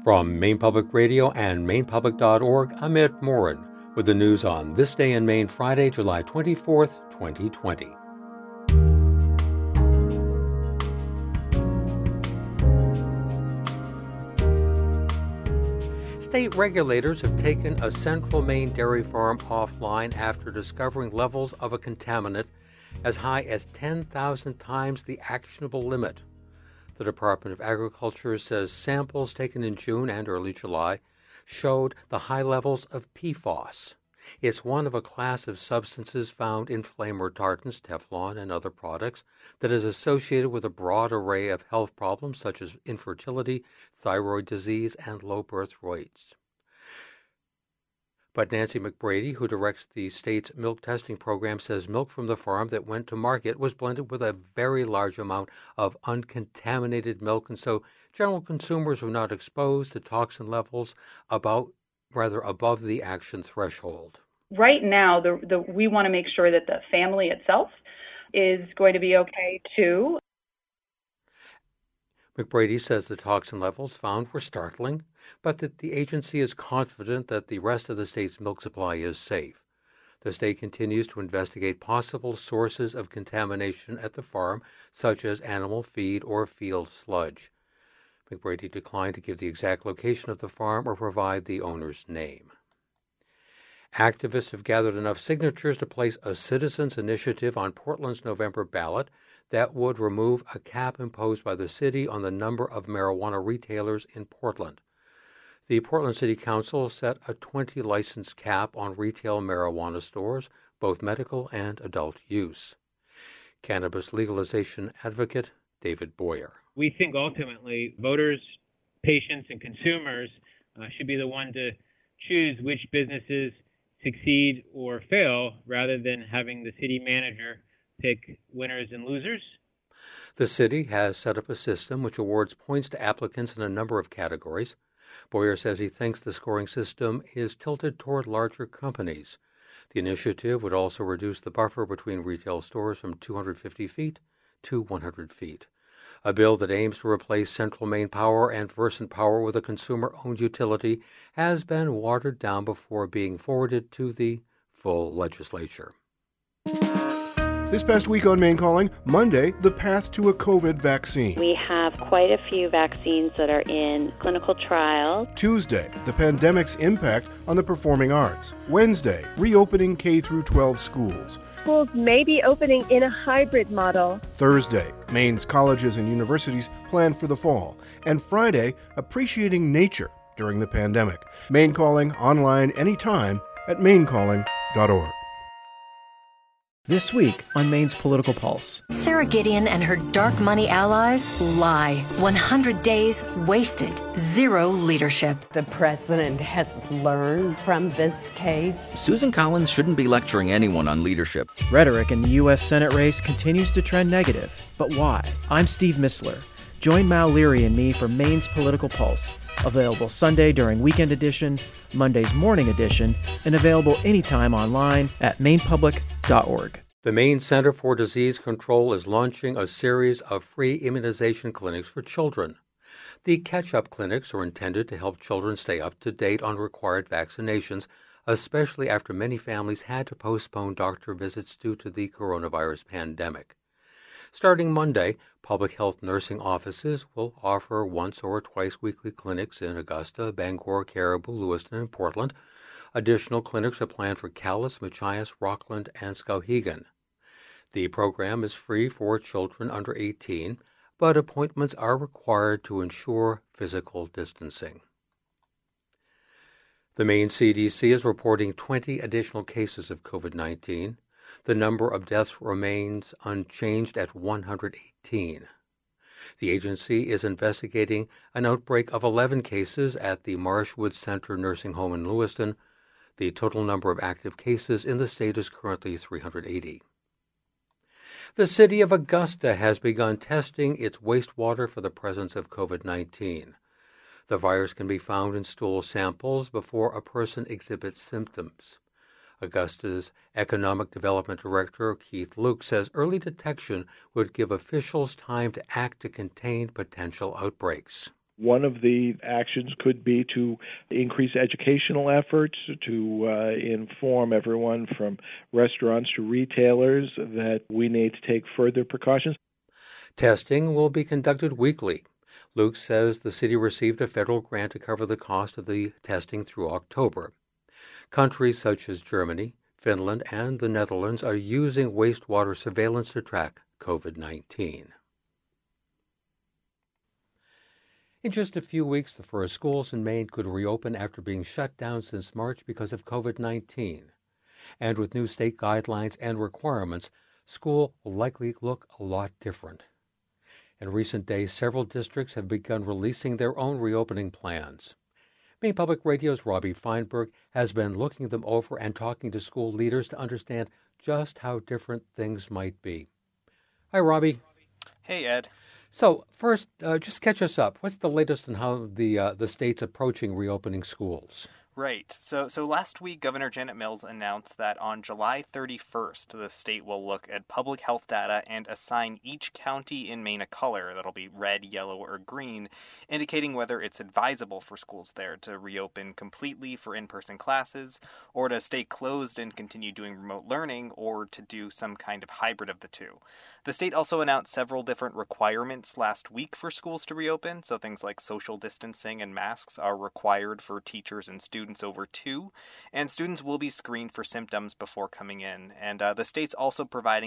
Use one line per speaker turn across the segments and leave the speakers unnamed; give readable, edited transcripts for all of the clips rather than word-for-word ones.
From Maine Public Radio and MainePublic.org, I'm Ed Morin with the news on This Day in Maine, Friday, July 24th, 2020. State regulators have taken a Central Maine dairy farm offline after discovering levels of a contaminant as high as 10,000 times the actionable limit. The Department of Agriculture says samples taken in June and early July showed the high levels of PFAS. It's one of a class of substances found in flame retardants, Teflon, and other products that is associated with a broad array of health problems such as infertility, thyroid disease, and low birth weights. But Nancy McBrady, who directs the state's milk testing program, says milk from the farm that went to market was blended with a very large amount of uncontaminated milk, and so general consumers were not exposed to toxin levels above the action threshold.
Right now, we want to make sure that the family itself is going to be okay too.
McBrady says the toxin levels found were startling, but that the agency is confident that the rest of the state's milk supply is safe. The state continues to investigate possible sources of contamination at the farm, such as animal feed or field sludge. McBrady declined to give the exact location of the farm or provide the owner's name. Activists have gathered enough signatures to place a citizens' initiative on Portland's November ballot that would remove a cap imposed by the city on the number of marijuana retailers in Portland. The Portland City Council set a 20 license cap on retail marijuana stores, both medical and adult use. Cannabis legalization advocate David Boyer.
We think ultimately voters, patients, and consumers should be the one to choose which businesses succeed or fail rather than having the city manager pick winners and losers.
The city has set up a system which awards points to applicants in a number of categories. Boyer says he thinks the scoring system is tilted toward larger companies. The initiative would also reduce the buffer between retail stores from 250 feet to 100 feet. A bill that aims to replace Central Maine Power and Versant Power with a consumer-owned utility has been watered down before being forwarded to the full legislature.
This past week on Maine Calling, Monday, the path to a COVID vaccine.
We have quite a few vaccines that are in clinical trials.
Tuesday, the pandemic's impact on the performing arts. Wednesday, reopening K-12 schools.
Schools may be opening in a hybrid model.
Thursday, Maine's colleges and universities plan for the fall. And Friday, appreciating nature during the pandemic. Maine Calling online anytime at mainecalling.org.
This week on Maine's Political Pulse.
Sarah Gideon and her dark money allies lie. 100 days wasted. Zero leadership.
The president has learned from this case.
Susan Collins shouldn't be lecturing anyone on leadership.
Rhetoric in the U.S. Senate race continues to trend negative. But why? I'm Steve Missler. Join Mal Leary and me for Maine's Political Pulse. Available Sunday during Weekend Edition, Monday's Morning Edition, and available anytime online at MainePublic.org.
The Maine Center for Disease Control is launching a series of free immunization clinics for children. The catch-up clinics are intended to help children stay up to date on required vaccinations, especially after many families had to postpone doctor visits due to the coronavirus pandemic. Starting Monday, public health nursing offices will offer once or twice weekly clinics in Augusta, Bangor, Caribou, Lewiston, and Portland. Additional clinics are planned for Calais, Machias, Rockland, and Skowhegan. The program is free for children under 18, but appointments are required to ensure physical distancing. The Maine CDC is reporting 20 additional cases of COVID-19. The number of deaths remains unchanged at 118. The agency is investigating an outbreak of 11 cases at the Marshwood Center Nursing Home in Lewiston. The total number of active cases in the state is currently 380. The city of Augusta has begun testing its wastewater for the presence of COVID-19. The virus can be found in stool samples before a person exhibits symptoms. Augusta's Economic Development Director, Keith Luke, says early detection would give officials time to act to contain potential outbreaks.
One of the actions could be to increase educational efforts, to inform everyone from restaurants to retailers that we need to take further precautions.
Testing will be conducted weekly. Luke says the city received a federal grant to cover the cost of the testing through October. Countries such as Germany, Finland, and the Netherlands are using wastewater surveillance to track COVID-19. In just a few weeks, the first schools in Maine could reopen after being shut down since March because of COVID-19. And with new state guidelines and requirements, school will likely look a lot different. In recent days, several districts have begun releasing their own reopening plans. Maine Public Radio's Robbie Feinberg has been looking them over and talking to school leaders to understand just how different things might be. Hi, Robbie.
Hey, Ed.
So first, just catch us up. What's the latest on how the state's approaching reopening schools?
Right. So last week, Governor Janet Mills announced that on July 31st, the state will look at public health data and assign each county in Maine a color that'll be red, yellow, or green, indicating whether it's advisable for schools there to reopen completely for in-person classes, or to stay closed and continue doing remote learning, or to do some kind of hybrid of the two. The state also announced several different requirements last week for schools to reopen, so things like social distancing and masks are required for teachers and students over 2, and students will be screened for symptoms before coming in. And the state's also providing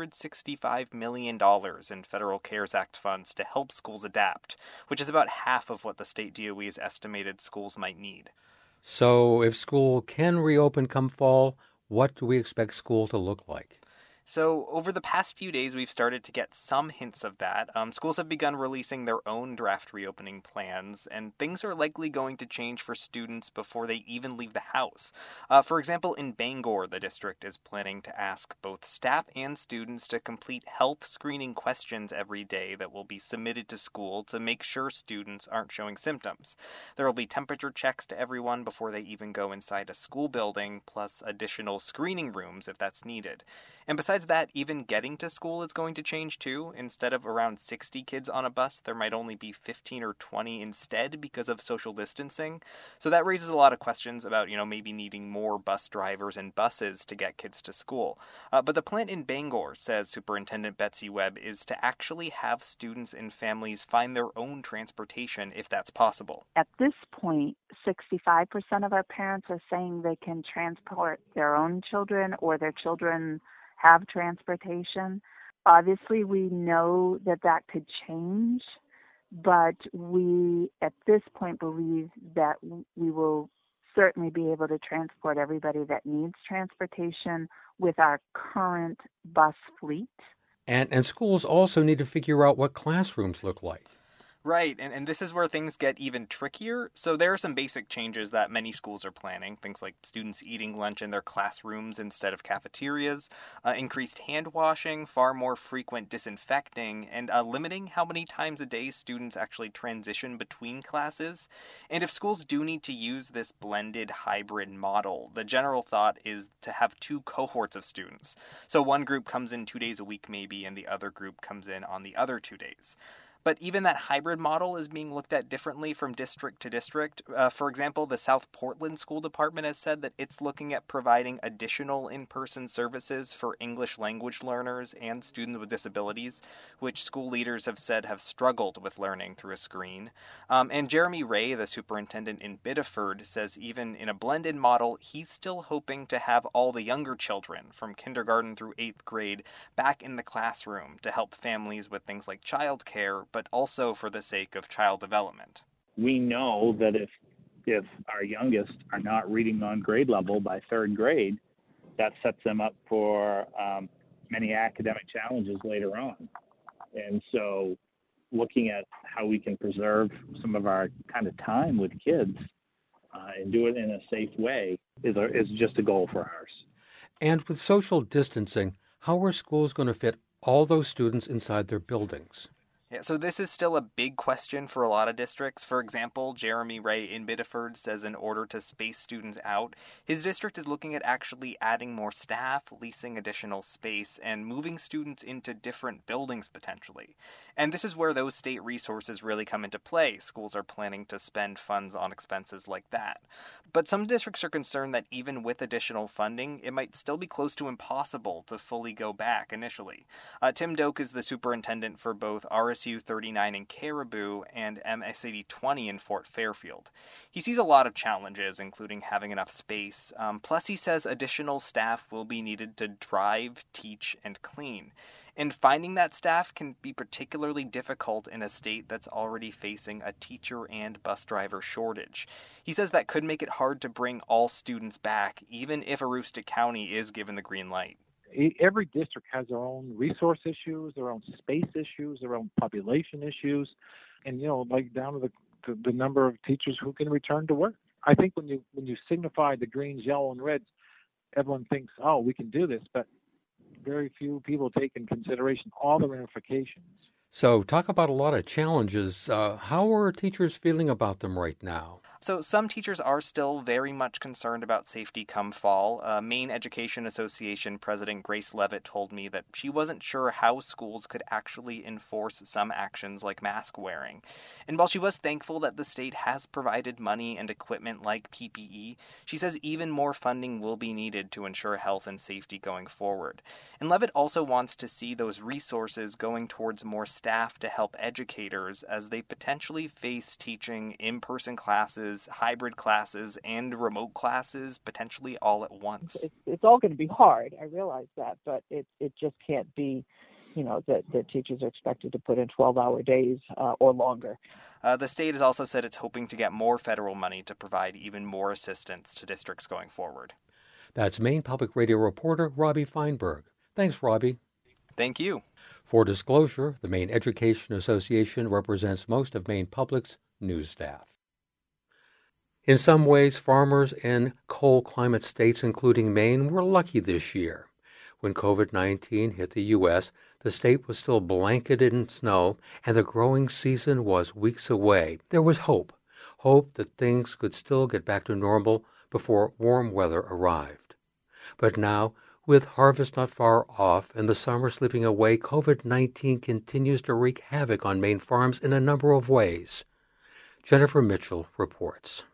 $165 million in federal CARES Act funds to help schools adapt, which is about half of what the state DOE has estimated schools might need.
So if school can reopen come fall, what do we expect school to look like?
So over the past few days, we've started to get some hints of that. Schools have begun releasing their own draft reopening plans, and things are likely going to change for students before they even leave the house. For example, in Bangor, the district is planning to ask both staff and students to complete health screening questions every day that will be submitted to school to make sure students aren't showing symptoms. There will be temperature checks to everyone before they even go inside a school building, plus additional screening rooms if that's needed. And besides that, even getting to school is going to change too. Instead of around 60 kids on a bus, there might only be 15 or 20 instead because of social distancing. So that raises a lot of questions about, maybe needing more bus drivers and buses to get kids to school. But the plan in Bangor, says Superintendent Betsy Webb, is to actually have students and families find their own transportation if that's possible.
At this point, 65% of our parents are saying they can transport their own children or their children have transportation. Obviously, we know that could change, but we, at this point, believe that we will certainly be able to transport everybody that needs transportation with our current bus fleet.
And schools also need to figure out what classrooms look like.
Right, and this is where things get even trickier. So there are some basic changes that many schools are planning, things like students eating lunch in their classrooms instead of cafeterias, increased hand washing, far more frequent disinfecting, and limiting how many times a day students actually transition between classes. And if schools do need to use this blended hybrid model, the general thought is to have 2 cohorts of students. So one group comes in 2 days a week maybe, and the other group comes in on the other 2 days. But even that hybrid model is being looked at differently from district to district. For example, the South Portland School Department has said that it's looking at providing additional in-person services for English language learners and students with disabilities, which school leaders have said have struggled with learning through a screen. And Jeremy Ray, the superintendent in Biddeford, says even in a blended model, he's still hoping to have all the younger children from kindergarten through 8th grade back in the classroom to help families with things like childcare, but also for the sake of child development.
We know that if our youngest are not reading on grade level by 3rd grade, that sets them up for many academic challenges later on. And so looking at how we can preserve some of our kind of time with kids and do it in a safe way is just a goal for ours.
And with social distancing, how are schools going to fit all those students inside their buildings?
Yeah, so this is still a big question for a lot of districts. For example, Jeremy Ray in Biddeford says in order to space students out, his district is looking at actually adding more staff, leasing additional space, and moving students into different buildings potentially. And this is where those state resources really come into play. Schools are planning to spend funds on expenses like that. But some districts are concerned that even with additional funding, it might still be close to impossible to fully go back initially. Tim Doak is the superintendent for both RSU 39 in Caribou and MSAD 20 in Fort Fairfield. He sees a lot of challenges, including having enough space. Plus, he says additional staff will be needed to drive, teach, and clean. And finding that staff can be particularly difficult in a state that's already facing a teacher and bus driver shortage. He says that could make it hard to bring all students back, even if Aroostook County is given the green light.
Every district has their own resource issues, their own space issues, their own population issues, and, like down to the number of teachers who can return to work. I think when you signify the greens, yellow, and reds, everyone thinks, oh, we can do this, but very few people take in consideration all the ramifications.
So talk about a lot of challenges. How are teachers feeling about them right now?
So some teachers are still very much concerned about safety come fall. Maine Education Association President Grace Levitt told me that she wasn't sure how schools could actually enforce some actions like mask wearing. And while she was thankful that the state has provided money and equipment like PPE, she says even more funding will be needed to ensure health and safety going forward. And Levitt also wants to see those resources going towards more staff to help educators as they potentially face teaching in-person classes, hybrid classes, and remote classes potentially all at once.
It's all going to be hard. I realize that, but it just can't be, that teachers are expected to put in 12-hour days or longer.
The state has also said it's hoping to get more federal money to provide even more assistance to districts going forward.
That's Maine Public Radio reporter Robbie Feinberg. Thanks, Robbie.
Thank you.
For disclosure, the Maine Education Association represents most of Maine Public's news staff. In some ways, farmers in cold climate states, including Maine, were lucky this year. When COVID-19 hit the U.S., the state was still blanketed in snow, and the growing season was weeks away. There was hope that things could still get back to normal before warm weather arrived. But now, with harvest not far off and the summer slipping away, COVID-19 continues to wreak havoc on Maine farms in a number of ways. Jennifer Mitchell reports.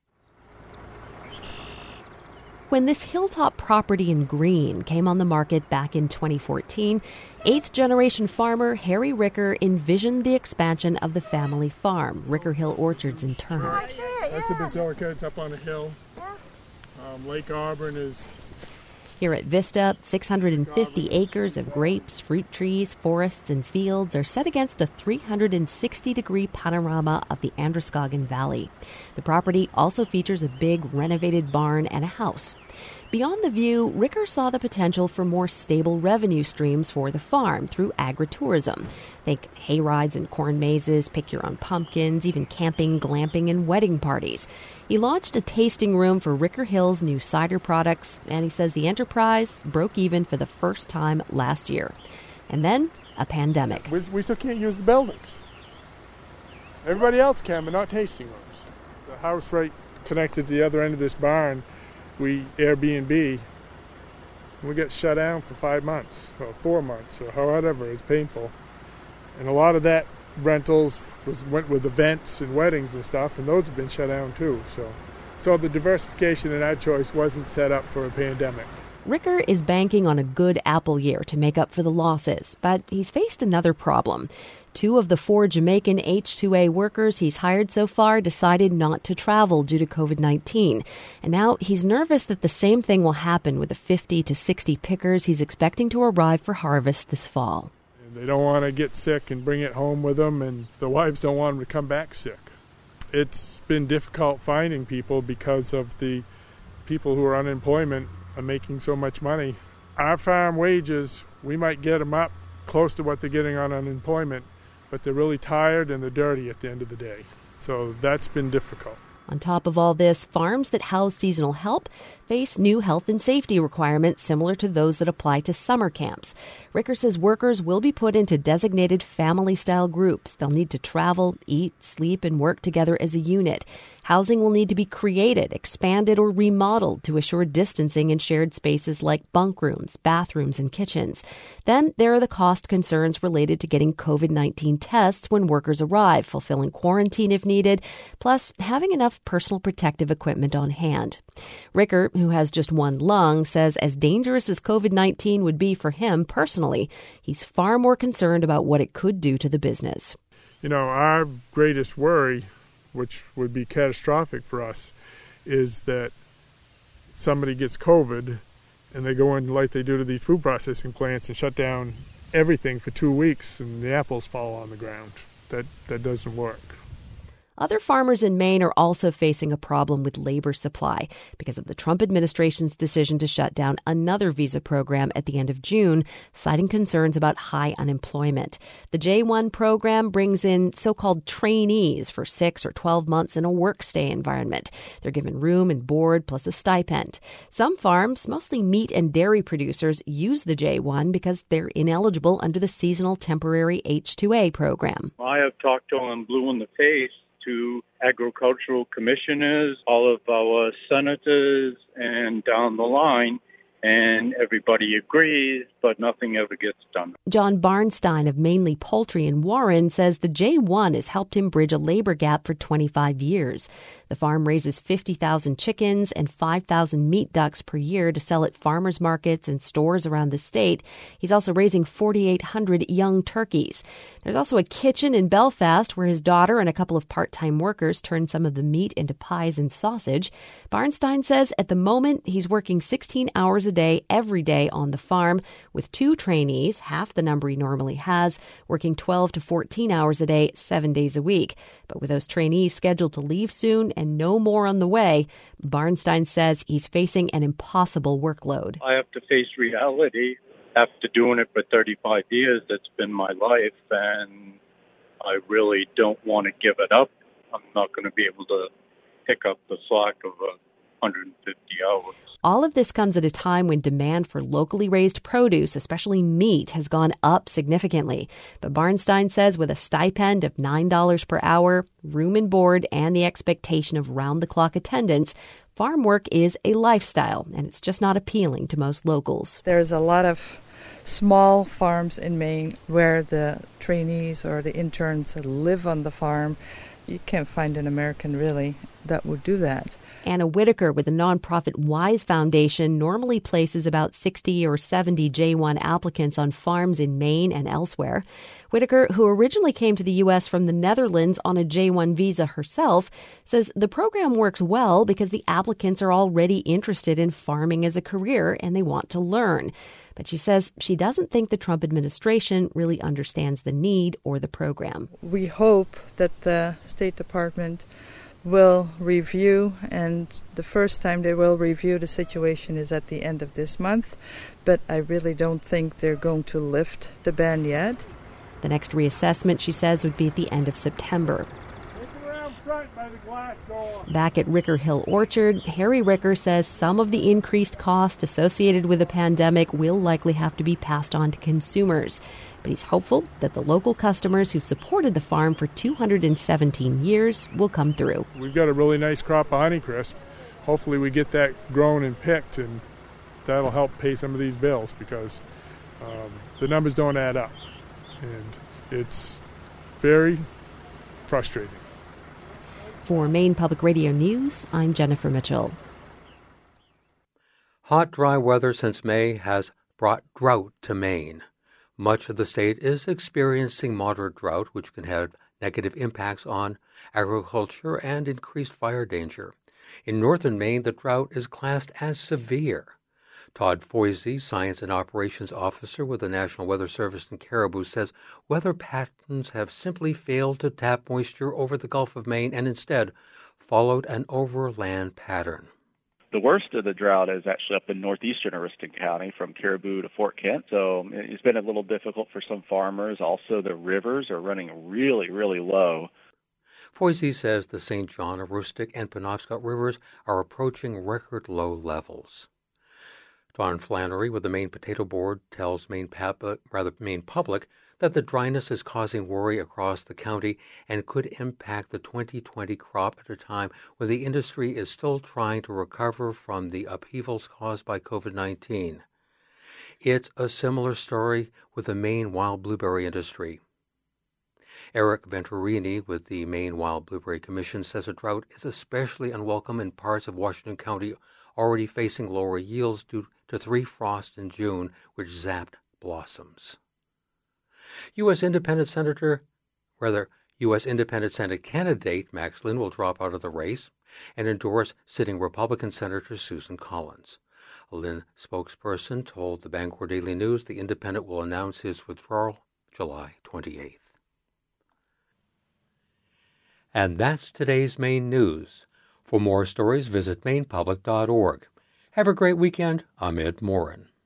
When this hilltop property in Greene came on the market back in 2014, eighth-generation farmer Harry Ricker envisioned the expansion of the family farm, Ricker Hill Orchards in Turner.
That's the Basilica. It's up on a hill. Lake Auburn is...
Here at Vista, 650 acres of grapes, fruit trees, forests, and fields are set against a 360-degree panorama of the Androscoggin Valley. The property also features a big renovated barn and a house. Beyond the view, Ricker saw the potential for more stable revenue streams for the farm through agritourism. Think hay rides and corn mazes, pick your own pumpkins, even camping, glamping, and wedding parties. He launched a tasting room for Ricker Hill's new cider products, and he says the enterprise broke even for the first time last year. And then, a pandemic.
We still can't use the buildings. Everybody else can, but not tasting rooms. The house right connected to the other end of this barn, we Airbnb, we got shut down for 5 months, or 4 months, or however. It's painful. And a lot of that rentals went with events and weddings and stuff, and those have been shut down too. So the diversification in our choice wasn't set up for a pandemic.
Ricker is banking on a good apple year to make up for the losses, but he's faced another problem. 2 of the 4 Jamaican H-2A workers he's hired so far decided not to travel due to COVID-19. And now he's nervous that the same thing will happen with the 50 to 60 pickers he's expecting to arrive for harvest this fall.
They don't want to get sick and bring it home with them, and the wives don't want them to come back sick. It's been difficult finding people because of the people who are unemployment are making so much money. Our farm wages, we might get them up close to what they're getting on unemployment, but they're really tired and they're dirty at the end of the day. So that's been difficult.
On top of all this, farms that house seasonal help face new health and safety requirements similar to those that apply to summer camps. Ricker says workers will be put into designated family-style groups. They'll need to travel, eat, sleep, and work together as a unit. Housing will need to be created, expanded, or remodeled to assure distancing in shared spaces like bunk rooms, bathrooms, and kitchens. Then there are the cost concerns related to getting COVID-19 tests when workers arrive, fulfilling quarantine if needed, plus having enough personal protective equipment on hand. Ricker, who has just one lung, says as dangerous as COVID-19 would be for him personally, he's far more concerned about what it could do to the business.
You know, our greatest worry, which would be catastrophic for us, is that somebody gets COVID and they go in like they do to these food processing plants and shut down everything for 2 weeks and the apples fall on the ground. That doesn't work.
Other farmers in Maine are also facing a problem with labor supply because of the Trump administration's decision to shut down another visa program at the end of June, citing concerns about high unemployment. The J-1 program brings in so-called trainees for 6 or 12 months in a work-stay environment. They're given room and board plus a stipend. Some farms, mostly meat and dairy producers, use the J-1 because they're ineligible under the seasonal temporary H-2A program.
I have talked to them blue in the face to agricultural commissioners, all of our senators, and down the line, and everybody agrees, but nothing ever gets done.
John Barnstein of Mainly Poultry in Warren says the J-1 has helped him bridge a labor gap for 25 years. The farm raises 50,000 chickens and 5,000 meat ducks per year to sell at farmers markets and stores around the state. He's also raising 4,800 young turkeys. There's also a kitchen in Belfast where his daughter and a couple of part-time workers turn some of the meat into pies and sausage. Barnstein says at the moment he's working 16 hours a day every day on the farm with 2 trainees, half the number he normally has, working 12 to 14 hours a day, 7 days a week. But with those trainees scheduled to leave soon and no more on the way, Barnstein says he's facing an impossible workload.
I have to face reality. After doing it for 35 years, that's been my life, and I really don't want to give it up. I'm not going to be able to pick up the slack of 150 hours.
All of this comes at a time when demand for locally raised produce, especially meat, has gone up significantly. But Barnstein says with a stipend of $9 per hour, room and board, and the expectation of round-the-clock attendance, farm work is a lifestyle, and it's just not appealing to most locals.
There's a lot of small farms in Maine where the trainees or the interns live on the farm. You can't find an American, really, that would do that.
Anna Whitaker with the nonprofit Wise Foundation normally places about 60 or 70 J-1 applicants on farms in Maine and elsewhere. Whitaker, who originally came to the U.S. from the Netherlands on a J-1 visa herself, says the program works well because the applicants are already interested in farming as a career and they want to learn. But she says she doesn't think the Trump administration really understands the need or the program.
We hope that the State Department will review, and the first time they will review the situation is at the end of this month, but I really don't think they're going to lift the ban yet.
The next reassessment, she says, would be at the end of September. Back at Ricker Hill Orchard, Harry Ricker says some of the increased cost associated with the pandemic will likely have to be passed on to consumers. But he's hopeful that the local customers who've supported the farm for 217 years will come through.
We've got a really nice crop of Honeycrisp. Hopefully we get that grown and picked, and that'll help pay some of these bills because the numbers don't add up. And it's very frustrating.
For Maine Public Radio News, I'm Jennifer Mitchell.
Hot, dry weather since May has brought drought to Maine. Much of the state is experiencing moderate drought, which can have negative impacts on agriculture and increased fire danger. In northern Maine, the drought is classed as severe. Todd Foisey, Science and Operations Officer with the National Weather Service in Caribou, says weather patterns have simply failed to tap moisture over the Gulf of Maine and instead followed an overland pattern.
The worst of the drought is actually up in northeastern Ariston County from Caribou to Fort Kent. So it's been a little difficult for some farmers. Also, the rivers are running really, really low.
Foisey says the St. John, Aroostook, and Penobscot rivers are approaching record low levels. Don Flannery with the Maine Potato Board tells Maine Public that the dryness is causing worry across the county and could impact the 2020 crop at a time when the industry is still trying to recover from the upheavals caused by COVID-19. It's a similar story with the Maine wild blueberry industry. Eric Venturini with the Maine Wild Blueberry Commission says a drought is especially unwelcome in parts of Washington County already facing lower yields due to 3 frosts in June, which zapped blossoms. U.S. Independent Senate candidate Max Lynn will drop out of the race and endorse sitting Republican Senator Susan Collins. A Lynn spokesperson told the Bangor Daily News the Independent will announce his withdrawal July 28th. And that's today's Maine News. For more stories, visit mainepublic.org. Have a great weekend. I'm Ed Morin.